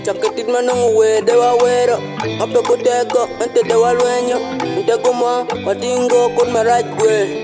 Chaketit manong we de wa wero. Ape kutego, ente de wa luenyo. Ntego mwa, madingo kun marajwe.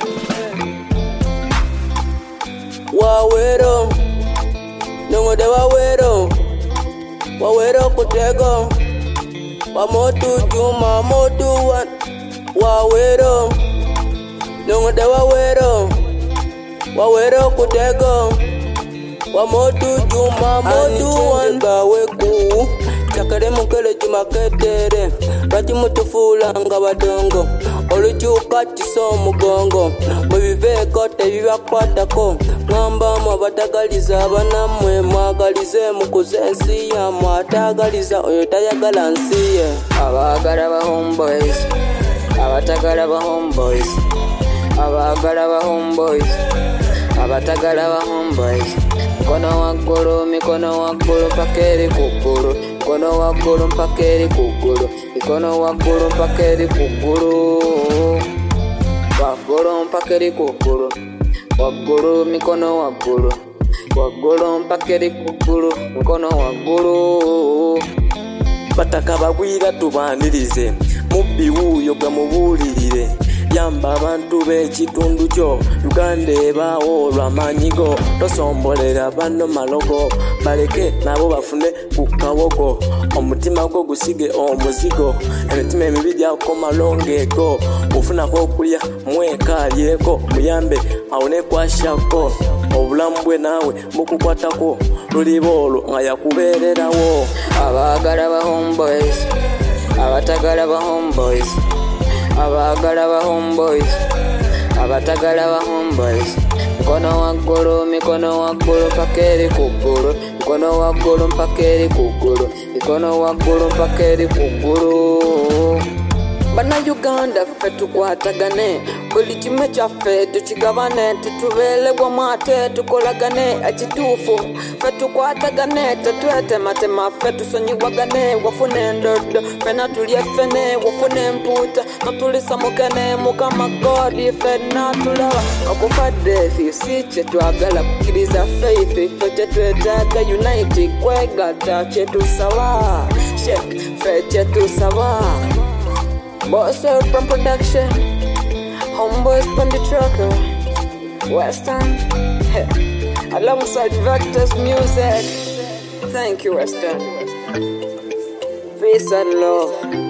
Wa wero. Nongo de wa wero. Wa wero kutego. Wa motu juma motu wan. Wa wero. Nongo de wa wero. Wa wero kutego. Wa motu juma motu wan. Gawe ku chakare mukele juma ketere. Raji mutufula nga badongo. Oluchuka tiso mugongo. Mwive kote viva kwatako. Ngamba mwabatagaliza abanamwe. Mwagalize mukuzensi ya mwatagaliza oyotayagala nsiye. Abagala ba homeboys, abatagala ba homeboys, abagala ba homeboys, abatagala ba homeboys. Mikono waggulu mpaka eri kuggulu. Mikono waggulu mpaka eri kuggulu. Mikono waggulu mpaka eri kuggulu. Waggulu mpaka eri kuggulu. Waggulu mikono waggulu. Waggulu mpaka eri kuggulu. Mikono waggulu. Bataka bagwira tubanirize mubbi wuuyo gwe mubulirire. Yamba abantu b'ekitundu kyo Uganda ebaawo olw'amaanyigo. Tosombolera bano malogo baleke nabo bafune ku kawogo. Omutima gwo gusige omuzigo. Emitima emibi gyakoma longeego. Ofunako okulya mwekaalireko muyambe awone kwashako. Obulamu bwe naawe bukukwatako luliba olwo nga yakubeererawo. Abagala ba homeboys, abatagala ba homeboys, abagala ba homeboys, abatagala ba homeboys. Mikono waggulu mpaka eri kuggulu. Mikono waggulu mpaka eri kuggulu. Mikono waggulu mpaka eri kuggulu. Bannayuganda ffe tukwatagane. Buli kimu kyaffe tukigabane. Tetubeerebwa mwate tukolagane. Ekituufu ffe tukwatagane. Tetwetematema ffe tusonyiwagane. Wafuna endodo ffenna tulye ffene. Wafuna empuuta notulisa mukene. Mukama God ffenna tulaba. Okufadde si kye twagala kukkiriza faith. Ffe kyetwetaaga unite kwegatta kyetusaba. Shake ffe kyetusaba. Boss from production, homeboys from the trucker, Western, alongside Vectors Music. Thank you, Western. Peace and love.